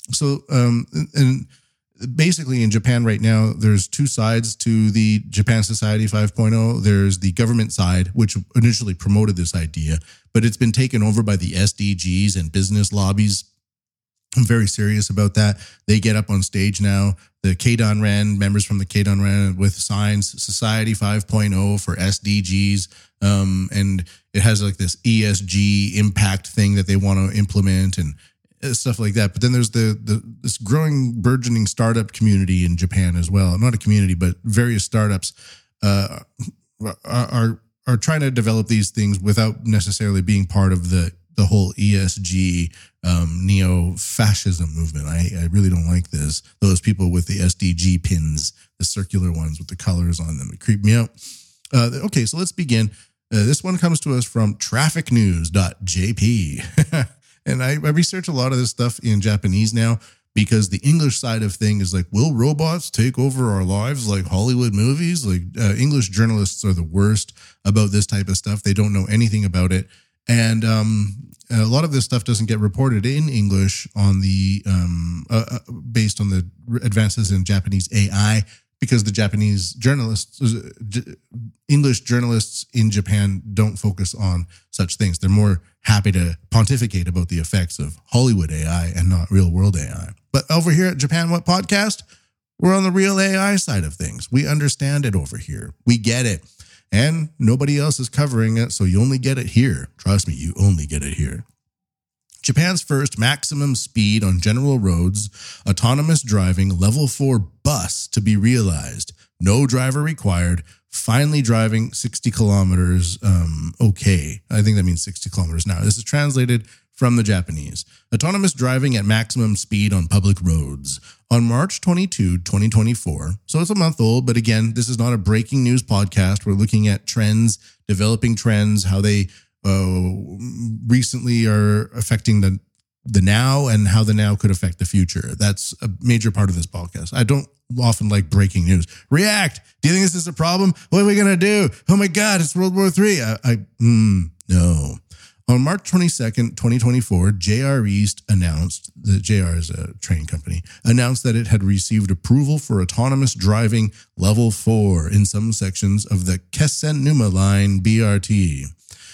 So, um, and basically in Japan right now, there's two sides to the Japan Society five point oh. There's the government side, which initially promoted this idea, but it's been taken over by the S D Gs and business lobbies. I'm very serious about that. They get up on stage now. The Keidanren, members from the Keidanren with signs, Society five point oh for S D Gs. Um, and it has like this E S G impact thing that they want to implement and stuff like that. But then there's the, the this growing, burgeoning startup community in Japan as well. Not a community, but various startups uh, are, are are trying to develop these things without necessarily being part of the the whole E S G um, neo-fascism movement. I, I really don't like this. Those people with the S D G pins, the circular ones with the colors on them, it creep me out. Uh, okay, so let's begin. Uh, this one comes to us from traffic news dot j p. And I, I research a lot of this stuff in Japanese now because the English side of thing is like, will robots take over our lives like Hollywood movies? Like uh, English journalists are the worst about this type of stuff. They don't know anything about it. And um, a lot of this stuff doesn't get reported in English on the um, uh, based on the advances in Japanese A I, because the Japanese journalists, English journalists in Japan don't focus on such things. They're more happy to pontificate about the effects of Hollywood A I and not real world A I. But over here at Japan What Podcast, we're on the real A I side of things. We understand it over here. We get it. And nobody else is covering it, so you only get it here. Trust me, you only get it here. Japan's first maximum speed on general roads, autonomous driving level four bus to be realized. No driver required. Finally driving sixty kilometers. Um, okay. I think that means sixty kilometers now. This is translated from the Japanese. Autonomous driving at maximum speed on public roads. On March twenty-second, twenty twenty-four, so it's a month old, but again, this is not a breaking news podcast. We're looking at trends, developing trends, how they uh, recently are affecting the, the now and how the now could affect the future. That's a major part of this podcast. I don't often like breaking news. React! Do you think this is a problem? What are we going to do? Oh my God, it's World War Three. I, I mm, no. On March twenty-second, twenty twenty-four, J R East announced, the J R is a train company, announced that it had received approval for autonomous driving level four in some sections of the Kessen-Numa line B R T.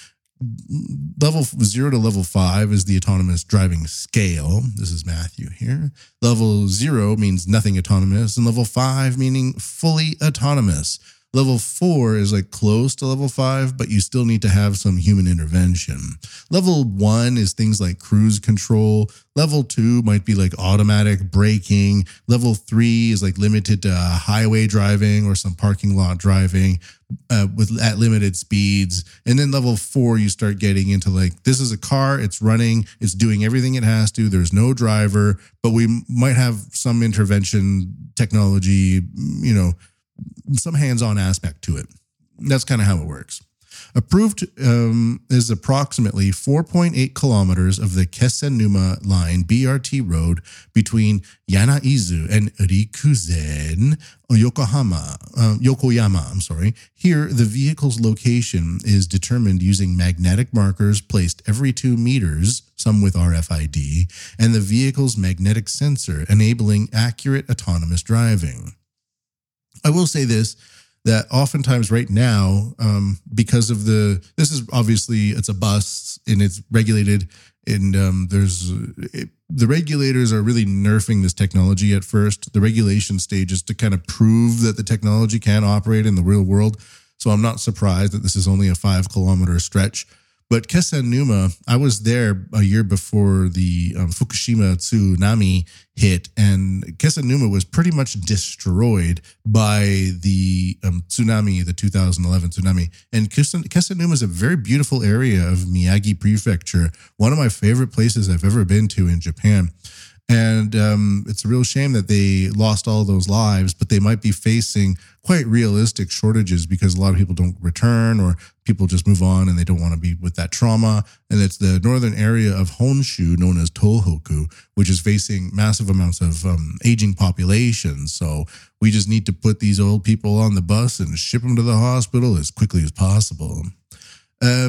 Level zero to level five is the autonomous driving scale. This is Matthew here. Level zero means nothing autonomous, and level five meaning fully autonomous. Level four is like close to level five, but you still need to have some human intervention. Level one is things like cruise control. Level two might be like automatic braking. Level three is like limited to highway driving or some parking lot driving uh, with at limited speeds. And then level four, you start getting into like, this is a car, it's running, it's doing everything it has to. There's no driver, but we might have some intervention technology, you know, some hands-on aspect to it. That's kind of how it works. Approved um, is approximately four point eight kilometers of the Kessen-Numa line B R T road between Yanaizu and Rikuzen, Yokohama, uh, Yokoyama. I'm sorry. Here, the vehicle's location is determined using magnetic markers placed every two meters, some with R F I D, and the vehicle's magnetic sensor, enabling accurate autonomous driving. I will say this, that oftentimes right now, um, because of the, this is obviously, it's a bus and it's regulated and um, there's, it, the regulators are really nerfing this technology at first. The regulation stage is to kind of prove that the technology can operate in the real world. So I'm not surprised that this is only a five kilometer stretch. But Kessen-Numa, I was there a year before the um, Fukushima tsunami hit, and Kessen-Numa was pretty much destroyed by the um, tsunami, the two thousand eleven tsunami. And Kessen-Numa is a very beautiful area of Miyagi Prefecture, one of my favorite places I've ever been to in Japan. And um, it's a real shame that they lost all those lives, but they might be facing quite realistic shortages because a lot of people don't return or people just move on and they don't want to be with that trauma. And it's the northern area of Honshu, known as Tohoku, which is facing massive amounts of um, aging population. So we just need to put these old people on the bus and ship them to the hospital as quickly as possible. Um,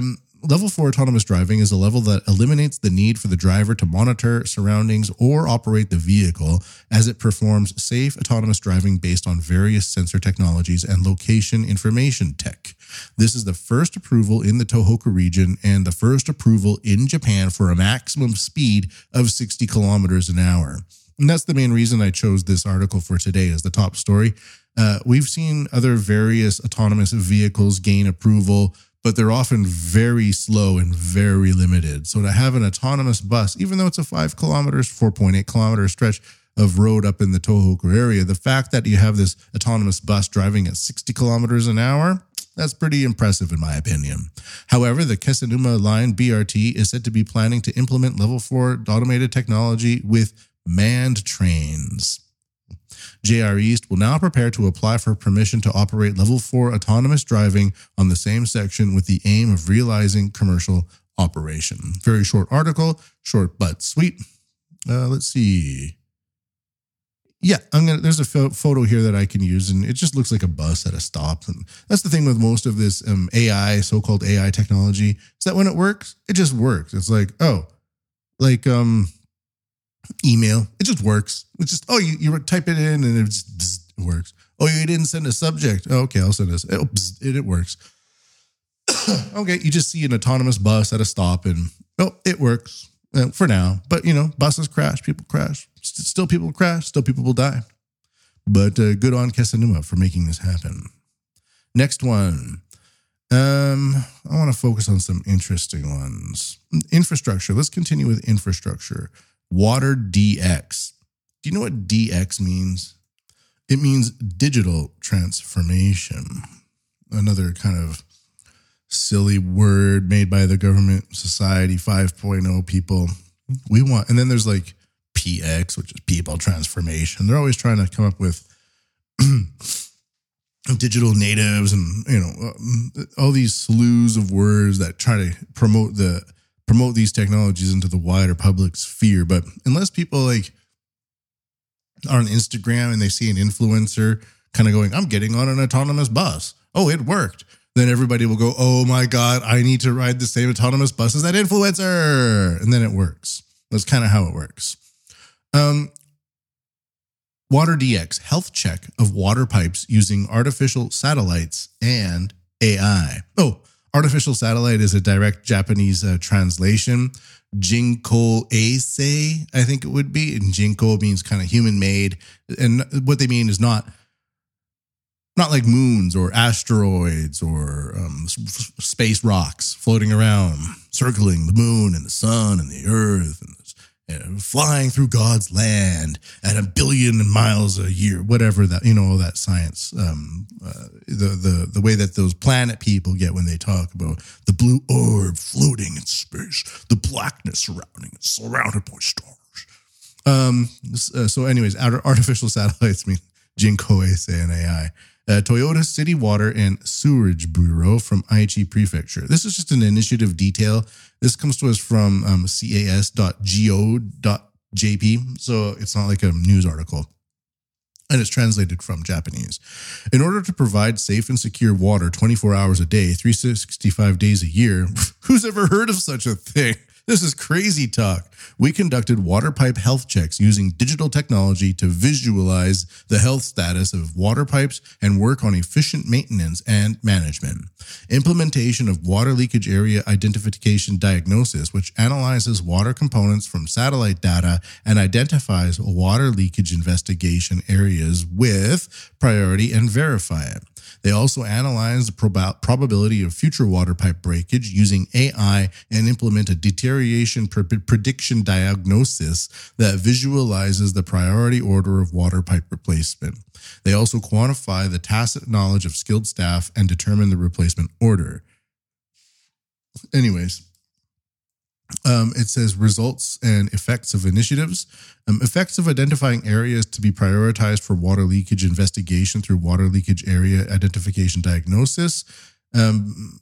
Level four autonomous driving is a level that eliminates the need for the driver to monitor surroundings or operate the vehicle, as it performs safe autonomous driving based on various sensor technologies and location information tech. This is the first approval in the Tohoku region and the first approval in Japan for a maximum speed of sixty kilometers an hour. And that's the main reason I chose this article for today as the top story. Uh, we've seen other various autonomous vehicles gain approval, but they're often very slow and very limited. So to have an autonomous bus, even though it's a five kilometers, four point eight kilometer stretch of road up in the Tohoku area, the fact that you have this autonomous bus driving at sixty kilometers an hour, that's pretty impressive in my opinion. However, the Kesennuma Line B R T is said to be planning to implement level four automated technology with manned trains. J R East will now prepare to apply for permission to operate level four autonomous driving on the same section with the aim of realizing commercial operation. Very short article, short but sweet. Uh, let's see. Yeah, I'm gonna. There's a pho- photo here that I can use, and it just looks like a bus at a stop. And that's the thing with most of this um, A I, so-called A I technology, is that when it works, it just works. It's like, oh, like um, email, it just works. It's just, oh, you, you type it in and it just it works. Oh, you didn't send a subject. Oh, okay, I'll send this. Oh, it, it works. Okay, you just see an autonomous bus at a stop, and oh, it works. Uh, for now, but you know, buses crash, people crash, St- still people crash, still people will die. But uh, good on Kesennuma for making this happen. Next one. Um, I want to focus on some interesting ones. Infrastructure. Let's continue with infrastructure. Water D X. Do you know what D X means? It means digital transformation. Another kind of silly word made by the government society five point oh people. We want, and then there's like P X, which is people transformation. They're always trying to come up with digital natives and, you know, all these slews of words that try to promote the promote these technologies into the wider public sphere. But unless people like are on Instagram and they see an influencer kind of going, I'm getting on an autonomous bus. Oh, it worked. Then everybody will go, oh my God, I need to ride the same autonomous bus as that influencer. And then it works. That's kind of how it works. Um, Water D X, health check of water pipes using artificial satellites and A I. Oh, artificial satellite is a direct Japanese uh, translation. Jinko Eisei, I think it would be. And Jinko means kind of human-made. And what they mean is not Not like moons or asteroids or um, space rocks floating around, circling the moon and the sun and the earth and you know, flying through God's land at a billion miles a year, whatever that, you know, all that science, um, uh, the, the, the way that those planet people get when they talk about the blue orb floating in space, the blackness surrounding it, surrounded by stars. Um, so anyways, artificial satellites mean Jinko Eisei and A I. Uh, Toyota City Water and Sewerage Bureau from Aichi Prefecture. This is just an initiative detail. This comes to us from um, C A S dot go dot j p, so it's not like a news article. And it's translated from Japanese. In order to provide safe and secure water twenty-four hours a day, three hundred sixty-five days a year, who's ever heard of such a thing? This is crazy talk. We conducted water pipe health checks using digital technology to visualize the health status of water pipes and work on efficient maintenance and management. Implementation of water leakage area identification diagnosis, which analyzes water components from satellite data and identifies water leakage investigation areas with priority and verify it. They also analyze the prob- probability of future water pipe breakage using A I and implement a deterioration pre- prediction diagnosis that visualizes the priority order of water pipe replacement. They also quantify the tacit knowledge of skilled staff and determine the replacement order. Anyways, Um, it says results and effects of initiatives. Um, effects of identifying areas to be prioritized for water leakage investigation through water leakage area identification diagnosis. Um,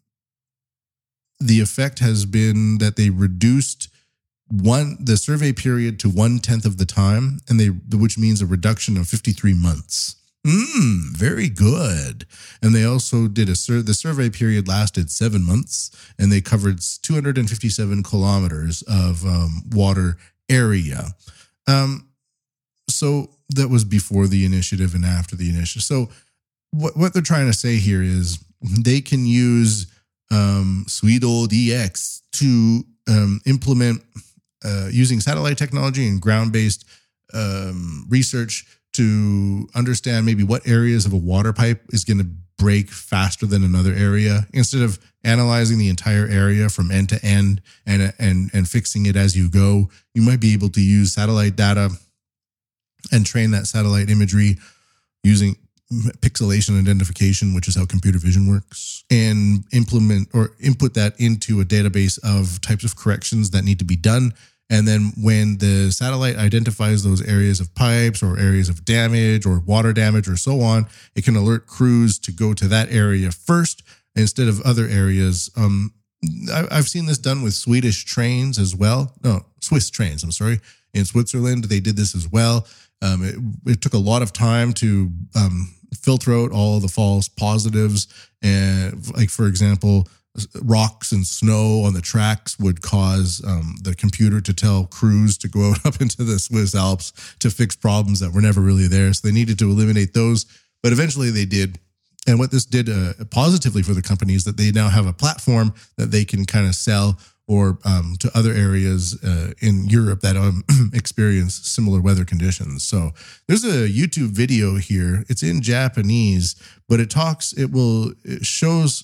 the effect has been that they reduced one the survey period to one tenth of the time, and they which means a reduction of fifty-three months. Mm, very good. And they also did a sur- the survey period lasted seven months, and they covered two hundred fifty-seven kilometers of um, water area. Um, so that was before the initiative and after the initiative. So what what they're trying to say here is they can use um, SweetOldEx to um, implement uh, using satellite technology and ground-based um, research to understand maybe what areas of a water pipe is going to break faster than another area. Instead of analyzing the entire area from end to end and and and fixing it as you go, you might be able to use satellite data and train that satellite imagery using pixelation identification, which is how computer vision works, and implement or input that into a database of types of corrections that need to be done. And then when the satellite identifies those areas of pipes or areas of damage or water damage or so on, it can alert crews to go to that area first instead of other areas. Um, I've seen this done with Swedish trains as well. No, Swiss trains, I'm sorry. In Switzerland, they did this as well. Um, it, it took a lot of time to um, filter out all the false positives. And like, for example, rocks and snow on the tracks would cause um, the computer to tell crews to go out up into the Swiss Alps to fix problems that were never really there. So they needed to eliminate those, but eventually they did. And what this did uh, positively for the company is that they now have a platform that they can kind of sell or um, to other areas uh, in Europe that um, experience similar weather conditions. So there's a YouTube video here. It's in Japanese, but it talks, it will, it shows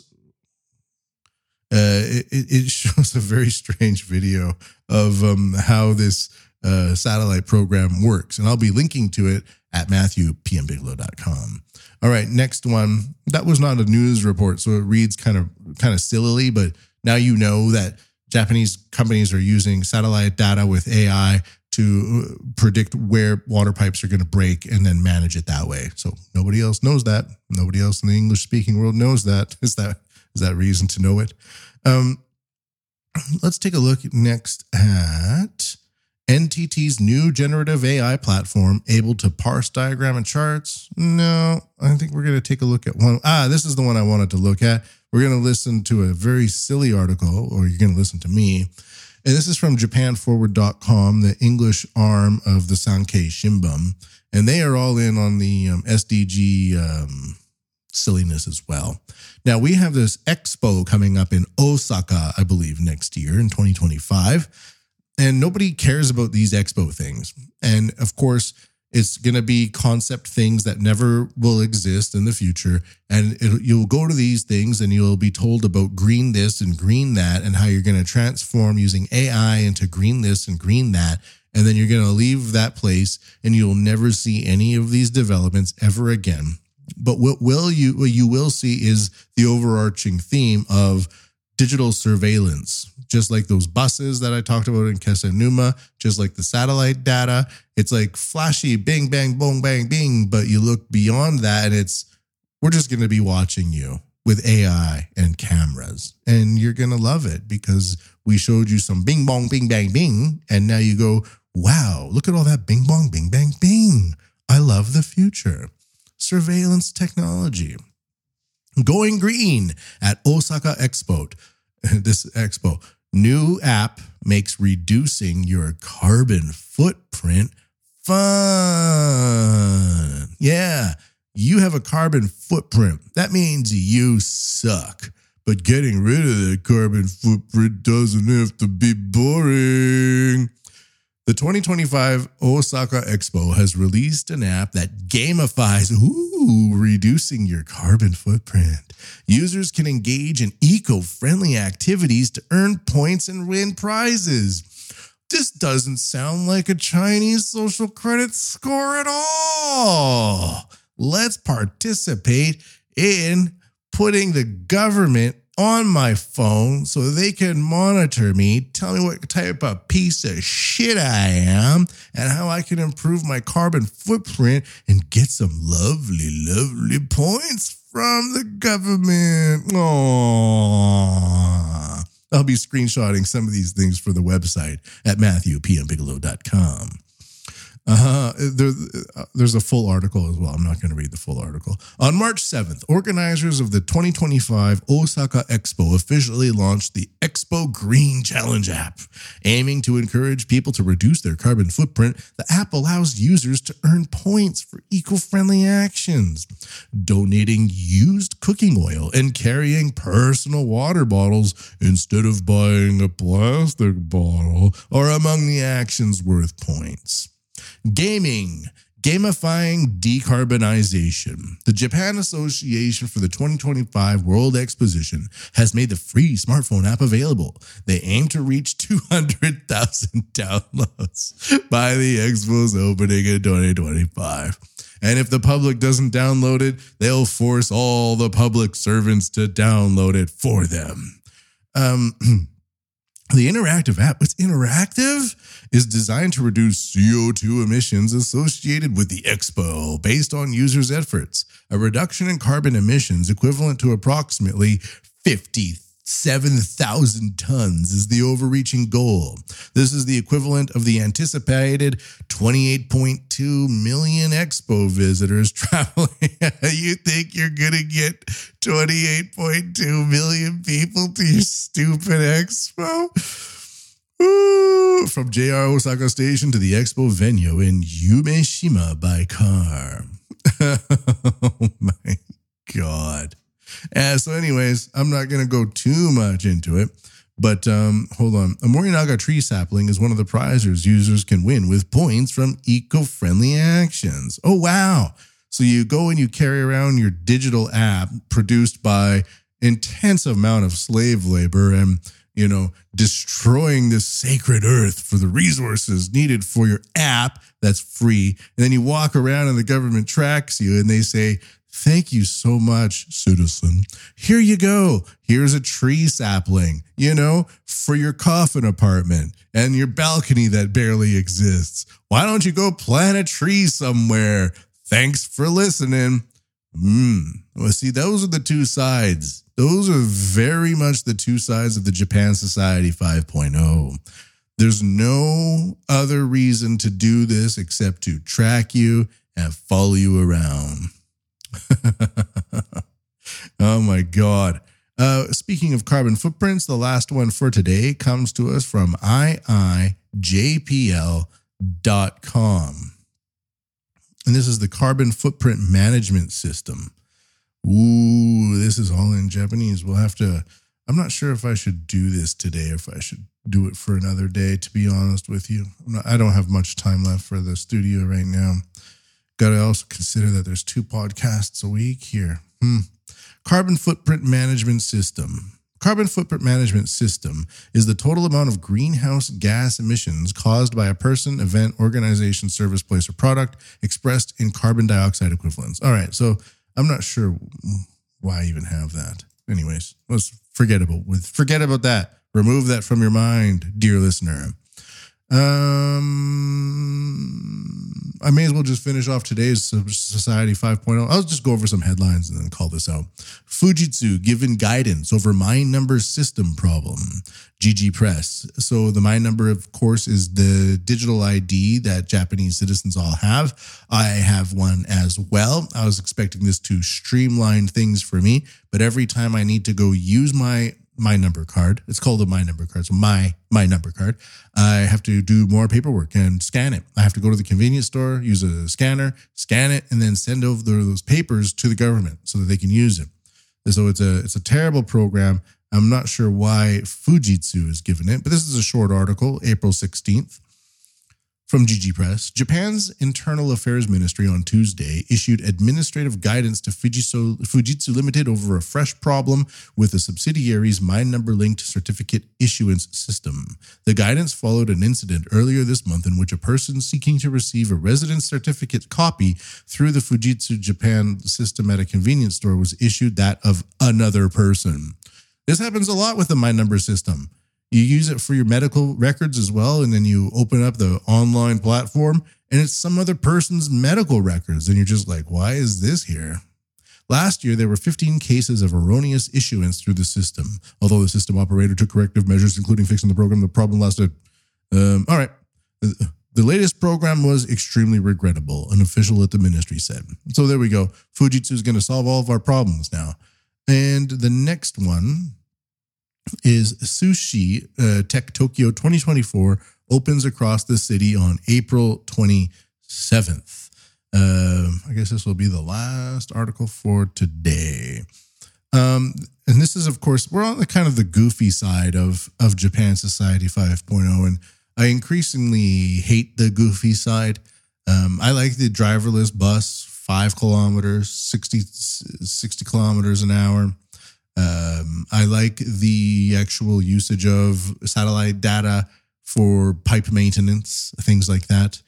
Uh, it, it shows a very strange video of um, how this uh, satellite program works. And I'll be linking to it at matthew p m bigelow dot com. All right, next one. That was not a news report, so it reads kind of kind of sillily, but now you know that Japanese companies are using satellite data with A I to predict where water pipes are going to break and then manage it that way. So nobody else knows that. Nobody else in the English-speaking world knows that. Is that Is that reason to know it? Um, let's take a look next at N T T's new generative A I platform, able to parse diagram and charts. No, I think we're going to take a look at one. Ah, this is the one I wanted to look at. We're going to listen to a very silly article, or you're going to listen to me. And this is from japan forward dot com, the English arm of the Sankei Shimbun. And they are all in on the um, S D G um silliness as well. Now, we have this expo coming up in Osaka, I believe, next year in twenty twenty-five. And nobody cares about these expo things. And of course, it's going to be concept things that never will exist in the future. And it, you'll go to these things and you'll be told about green this and green that and how you're going to transform using A I into green this and green that. And then you're going to leave that place and you'll never see any of these developments ever again. But what will you what you will see is the overarching theme of digital surveillance, just like those buses that I talked about in Kesenuma, just like the satellite data. It's like flashy, bing, bang, boom, bang, bing. But you look beyond that and it's, we're just going to be watching you with A I and cameras. And you're going to love it because we showed you some bing, bong, bing, bang, bing. And now you go, wow, look at all that bing, bong, bing, bang, bing. I love the future. Surveillance technology. Going green at Osaka Expo. This expo. New app makes reducing your carbon footprint fun. Yeah, you have a carbon footprint. That means you suck. But getting rid of the carbon footprint doesn't have to be boring. The twenty twenty-five Osaka Expo has released an app that gamifies, ooh, reducing your carbon footprint. Users can engage in eco-friendly activities to earn points and win prizes. This doesn't sound like a Chinese social credit score at all. Let's participate in putting the government on my phone so they can monitor me, tell me what type of piece of shit I am, and how I can improve my carbon footprint and get some lovely, lovely points from the government. Aww. I'll be screenshotting some of these things for the website at matthew p m bigelow dot com. Uh-huh. There, uh, there's a full article as well. I'm not going to read the full article. On March seventh, organizers of the twenty twenty-five Osaka Expo officially launched the Expo Green Challenge app. Aiming to encourage people to reduce their carbon footprint, the app allows users to earn points for eco-friendly actions. Donating used cooking oil and carrying personal water bottles instead of buying a plastic bottle are among the actions worth points. Gaming, gamifying decarbonization. The Japan Association for the twenty twenty-five World Exposition has made the free smartphone app available. They aim to reach two hundred thousand downloads by the Expo's opening in twenty twenty-five. And if the public doesn't download it, they'll force all the public servants to download it for them. Um... The interactive app, it's interactive, is designed to reduce C O two emissions associated with the Expo based on users' efforts. A reduction in carbon emissions equivalent to approximately fifty-seven thousand tons is the overreaching goal. This is the equivalent of the anticipated twenty-eight point two million Expo visitors traveling. You think you're going to get twenty-eight point two million people to your stupid Expo? Ooh, from J R Osaka Station to the Expo venue in Umeshima by car. Oh my God. Uh, so anyways, I'm not going to go too much into it, but um, hold on. A Morinaga tree sapling is one of the prizes users can win with points from eco-friendly actions. Oh, wow. So you go and you carry around your digital app produced by intense amount of slave labor and, you know, destroying this sacred earth for the resources needed for your app that's free. And then you walk around and the government tracks you and they say, thank you so much, citizen. Here you go. Here's a tree sapling, you know, for your coffin apartment and your balcony that barely exists. Why don't you go plant a tree somewhere? Thanks for listening. Hmm. Well, see, those are the two sides. Those are very much the two sides of the Japan Society five point oh. There's no other reason to do this except to track you and follow you around. Oh my God. Uh, speaking of carbon footprints, the last one for today comes to us from I I J P L dot com. And this is the carbon footprint management system. Ooh, this is all in Japanese. We'll have to, I'm not sure if I should do this today or if I should do it for another day, to be honest with you. I'm not, I don't have much time left for the studio right now. Got to also consider that there's two podcasts a week here. Hmm. Carbon footprint management system. Carbon footprint management system is the total amount of greenhouse gas emissions caused by a person, event, organization, service, place, or product expressed in carbon dioxide equivalents. All right, so I'm not sure why I even have that. Anyways, let's forget about with forget about that. Remove that from your mind, dear listener. Um, I may as well just finish off today's Society five point oh. I'll just go over some headlines and then call this out. Fujitsu given guidance over mine number system problem. G G Press. So the mine number, of course, is the digital I D that Japanese citizens all have. I have one as well. I was expecting this to streamline things for me, but every time I need to go use my my number card, it's called a my number card, so my my number card, I have to do more paperwork and scan it. I have to go to the convenience store, use a scanner, scan it, and then send over those papers to the government so that they can use it. And so it's a it's a terrible program. I'm not sure why Fujitsu is given it, but this is a short article, April sixteenth. From G G Press, Japan's Internal Affairs Ministry on Tuesday issued administrative guidance to Fujitsu, Fujitsu Limited over a fresh problem with the subsidiary's mine number linked certificate issuance system. The guidance followed an incident earlier this month in which a person seeking to receive a residence certificate copy through the Fujitsu Japan system at a convenience store was issued that of another person. This happens a lot with the mine number system. You use it for your medical records as well, and then you open up the online platform, and it's some other person's medical records, and you're just like, why is this here? Last year, there were fifteen cases of erroneous issuance through the system. Although the system operator took corrective measures, including fixing the program, the problem lasted. Um, all right. The latest program was extremely regrettable, an official at the ministry said. So there we go. Fujitsu is going to solve all of our problems now. And the next one is Sushi uh, Tech Tokyo twenty twenty-four opens across the city on April twenty-seventh. Uh, I guess this will be the last article for today. Um, and this is, of course, we're on the kind of the goofy side of, of Japan Society five point oh, and I increasingly hate the goofy side. Um, I like the driverless bus, five kilometers, sixty, sixty kilometers an hour. Um, I like the actual usage of satellite data for pipe maintenance, things like that.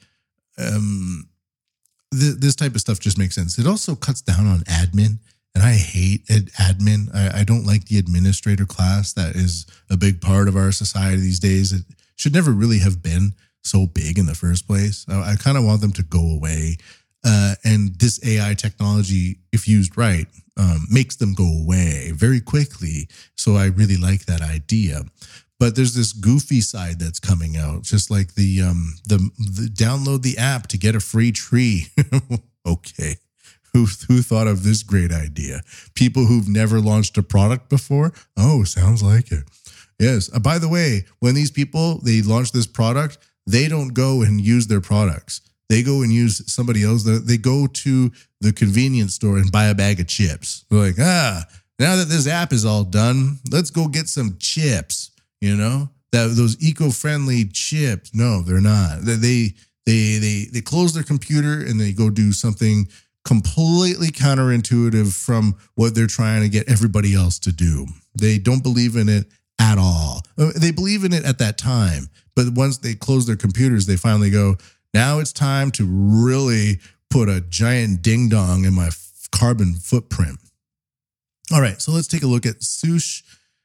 Um, th- this type of stuff just makes sense. It also cuts down on admin, and I hate ad- admin. I, I don't like the administrator class that is a big part of our society these days. It should never really have been so big in the first place. I, I kind of want them to go away. Uh, and this A I technology, if used right, um, makes them go away very quickly. So I really like that idea. But there's this goofy side that's coming out, just like the um, the, the download the app to get a free tree. Okay, who who thought of this great idea? People who've never launched a product before. Oh, sounds like it. Yes. Uh, by the way, when these people they launch this product, they don't go and use their products. They go and use somebody else. They go to the convenience store and buy a bag of chips. They're like, ah, now that this app is all done, let's go get some chips. You know, that those eco-friendly chips. No, they're not. They they they they close their computer and they go do something completely counterintuitive from what they're trying to get everybody else to do. They don't believe in it at all. They believe in it at that time, but once they close their computers, they finally go, now it's time to really put a giant ding-dong in my f- carbon footprint. All right, so let's take a look at Sushi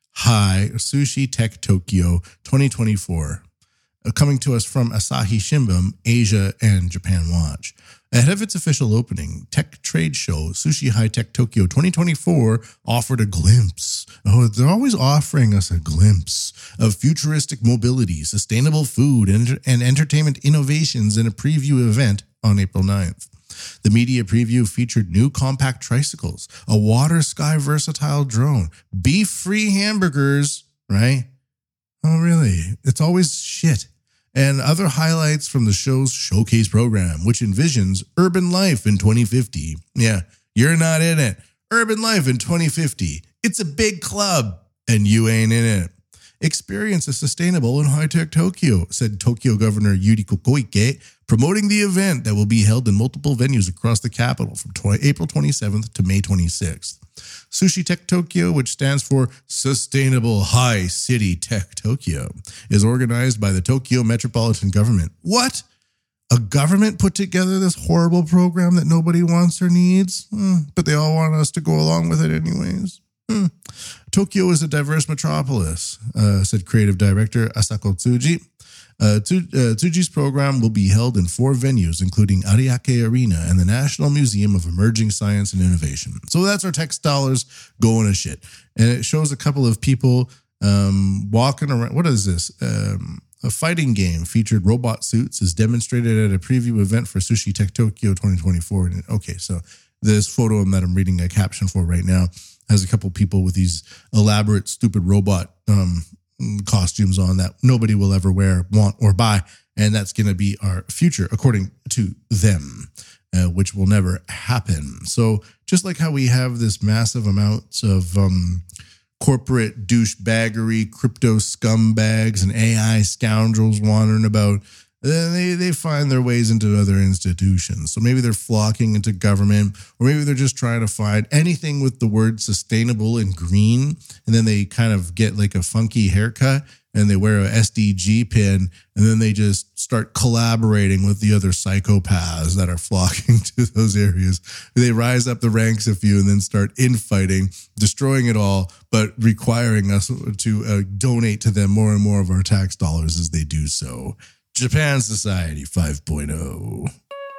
Hi, Sushi Tech Tokyo twenty twenty-four, uh, coming to us from Asahi Shimbun, Asia, and Japan Watch. Ahead of its official opening, tech trade show Sushi High Tech Tokyo twenty twenty-four offered a glimpse. Oh, they're always offering us a glimpse of futuristic mobility, sustainable food, and, and entertainment innovations in a preview event on April ninth. The media preview featured new compact tricycles, a water sky versatile drone, beef-free hamburgers, right? Oh, really? It's always shit. And other highlights from the show's showcase program, which envisions urban life in twenty fifty. Yeah, you're not in it. Urban life in twenty fifty. It's a big club, and you ain't in it. Experience a sustainable and high-tech Tokyo, said Tokyo Governor Yuriko Koike, promoting the event that will be held in multiple venues across the capital from April twenty-seventh to May twenty-sixth. Sushi Tech Tokyo, which stands for Sustainable High City Tech Tokyo, is organized by the Tokyo Metropolitan Government. What? A government put together this horrible program that nobody wants or needs? Hmm, but they all want us to go along with it anyways. Hmm. Tokyo is a diverse metropolis, uh, said creative director Asako Tsuji. Uh, Tsuji's program will be held in four venues, including Ariake Arena and the National Museum of Emerging Science and Innovation. So that's our tech dollars going to shit. And it shows a couple of people um, walking around. What is this? Um, a fighting game featured robot suits is demonstrated at a preview event for Sushi Tech Tokyo twenty twenty-four. Okay, so this photo that I'm reading a caption for right now has a couple people with these elaborate, stupid robot um, costumes on that nobody will ever wear, want, or buy. And that's going to be our future, according to them, uh, which will never happen. So just like how we have this massive amounts of um, corporate douchebaggery, crypto scumbags, and A I scoundrels wandering about, then they, they find their ways into other institutions. So maybe they're flocking into government, or maybe they're just trying to find anything with the word sustainable and green. And then they kind of get like a funky haircut and they wear a S D G pin. And then they just start collaborating with the other psychopaths that are flocking to those areas. They rise up the ranks a few and then start infighting, destroying it all, but requiring us to uh, donate to them more and more of our tax dollars as they do so. Japan Society five point oh.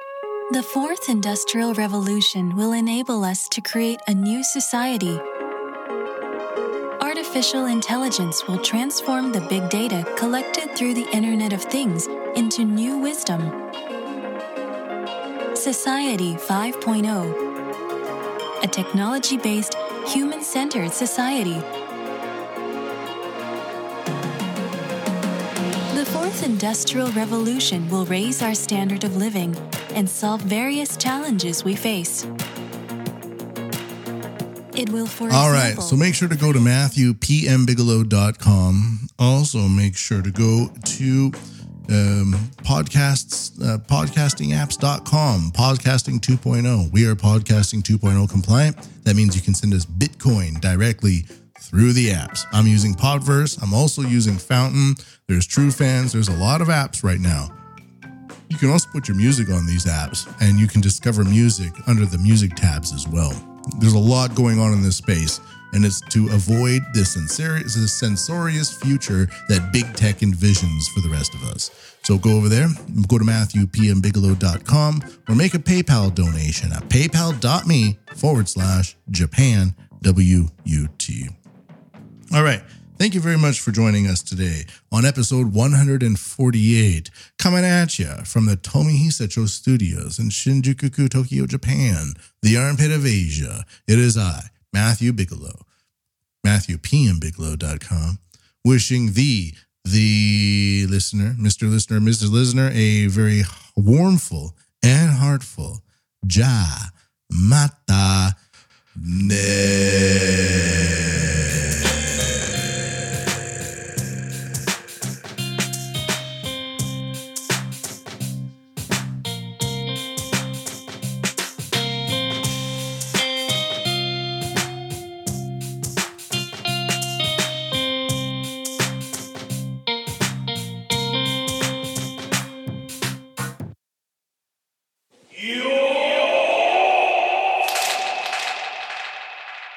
The fourth industrial revolution will enable us to create a new society. artificial intelligence will transform the big data collected through the Internet of Things into new wisdom. Society five point oh, a technology-based, human-centered society. The fourth industrial revolution will raise our standard of living and solve various challenges we face. It will, for All example, right, so make sure to go to matthew p m bigelow dot com. Also, make sure to go to um, podcasts, uh, podcasting apps dot com, podcasting two point oh. We are podcasting two point oh compliant. That means you can send us Bitcoin directly through the apps. I'm using Podverse. I'm also using Fountain. There's TrueFans. There's a lot of apps right now. You can also put your music on these apps, and you can discover music under the music tabs as well. There's a lot going on in this space, and it's to avoid the censorious, the censorious future that big tech envisions for the rest of us. So go over there, go to matthew p m bigelow dot com, or make a PayPal donation at paypal.me forward slash Japan W U T. All right. Thank you very much for joining us today on episode one forty-eight, coming at you from the Tomohisa Cho Studios in Shinjuku, Tokyo, Japan, the armpit of Asia. It is I, Matthew Bigelow, matthew p m bigelow dot com, wishing thee, the listener, Mister Listener, Missus Listener, a very warmful and heartful Ja Mata Ne.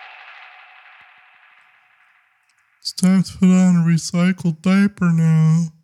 It's time to put on a recycled diaper now.